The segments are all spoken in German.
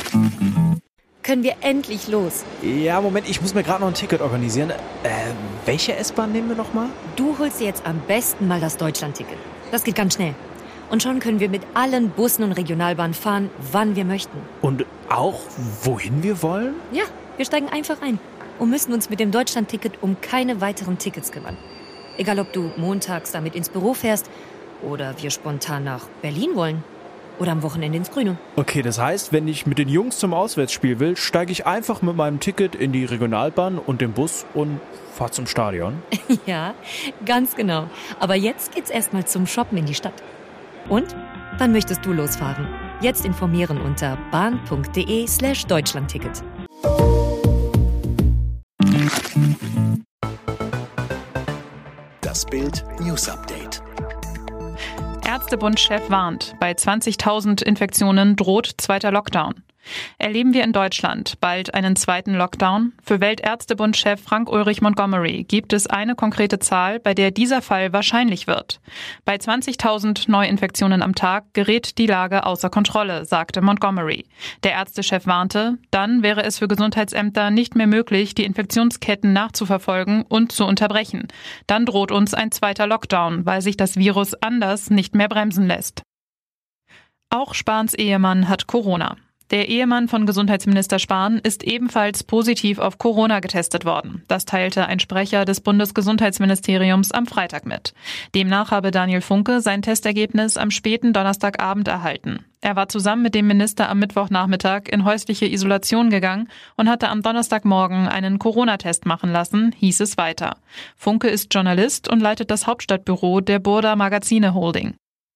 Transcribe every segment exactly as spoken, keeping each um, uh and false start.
Können wir endlich los? Ja, Moment, ich muss mir gerade noch ein Ticket organisieren. Äh, welche S-Bahn nehmen wir nochmal? Du holst dir jetzt am besten mal das Deutschland-Ticket. Das geht ganz schnell. Und schon können wir mit allen Bussen und Regionalbahnen fahren, wann wir möchten. Und auch, wohin wir wollen? Ja, wir steigen einfach ein und müssen uns mit dem Deutschland-Ticket um keine weiteren Tickets kümmern. Egal, ob du montags damit ins Büro fährst oder wir spontan nach Berlin wollen. Oder am Wochenende ins Grüne. Okay, das heißt, wenn ich mit den Jungs zum Auswärtsspiel will, steige ich einfach mit meinem Ticket in die Regionalbahn und den Bus und fahre zum Stadion. Ja, ganz genau. Aber jetzt geht's erstmal zum Shoppen in die Stadt. Und? Wann möchtest du losfahren? Jetzt informieren unter bahn.de slash Deutschlandticket. Das Bild News Update. Ärztebund-Chef warnt, bei zwanzigtausend Infektionen droht zweiter Lockdown. Erleben wir in Deutschland bald einen zweiten Lockdown? Für Weltärztebund-Chef Frank-Ulrich Montgomery gibt es eine konkrete Zahl, bei der dieser Fall wahrscheinlich wird. Bei zwanzigtausend Neuinfektionen am Tag gerät die Lage außer Kontrolle, sagte Montgomery. Der Ärztechef warnte, dann wäre es für Gesundheitsämter nicht mehr möglich, die Infektionsketten nachzuverfolgen und zu unterbrechen. Dann droht uns ein zweiter Lockdown, weil sich das Virus anders nicht mehr bremsen lässt. Auch Spahns Ehemann hat Corona. Der Ehemann von Gesundheitsminister Spahn ist ebenfalls positiv auf Corona getestet worden. Das teilte ein Sprecher des Bundesgesundheitsministeriums am Freitag mit. Demnach habe Daniel Funke sein Testergebnis am späten Donnerstagabend erhalten. Er war zusammen mit dem Minister am Mittwochnachmittag in häusliche Isolation gegangen und hatte am Donnerstagmorgen einen Corona-Test machen lassen, hieß es weiter. Funke ist Journalist und leitet das Hauptstadtbüro der Burda Magazine Holding.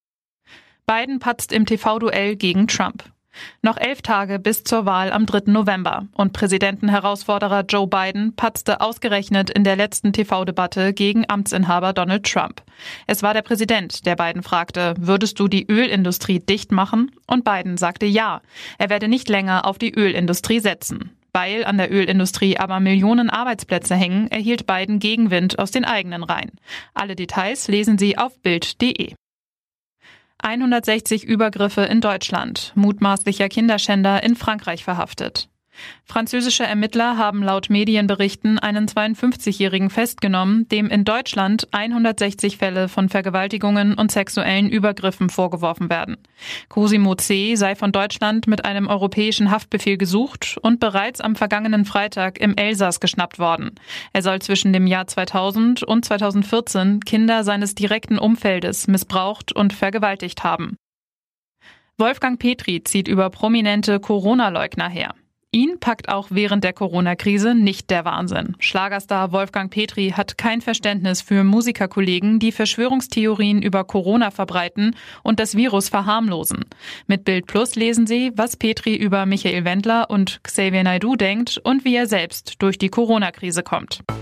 Biden patzt im T V-Duell gegen Trump. Noch elf Tage bis zur Wahl am dritten November und Präsidentenherausforderer Joe Biden patzte ausgerechnet in der letzten T V-Debatte gegen Amtsinhaber Donald Trump. Es war der Präsident, der Biden fragte, würdest du die Ölindustrie dicht machen? Und Biden sagte ja, er werde nicht länger auf die Ölindustrie setzen. Weil an der Ölindustrie aber Millionen Arbeitsplätze hängen, erhielt Biden Gegenwind aus den eigenen Reihen. Alle Details lesen Sie auf bild punkt de. hundertsechzig Übergriffe in Deutschland, mutmaßlicher Kinderschänder in Frankreich verhaftet. Französische Ermittler haben laut Medienberichten einen zweiundfünfzigjährigen festgenommen, dem in Deutschland hundertsechzig Fälle von Vergewaltigungen und sexuellen Übergriffen vorgeworfen werden. Cosimo C. sei von Deutschland mit einem europäischen Haftbefehl gesucht und bereits am vergangenen Freitag im Elsass geschnappt worden. Er soll zwischen dem Jahr zweitausend und zweitausendvierzehn Kinder seines direkten Umfeldes missbraucht und vergewaltigt haben. Wolfgang Petri zieht über prominente Corona-Leugner her. Ihn packt auch während der Corona-Krise nicht der Wahnsinn. Schlagerstar Wolfgang Petri hat kein Verständnis für Musikerkollegen, die Verschwörungstheorien über Corona verbreiten und das Virus verharmlosen. Mit Bild Plus lesen Sie, was Petri über Michael Wendler und Xavier Naidoo denkt und wie er selbst durch die Corona-Krise kommt.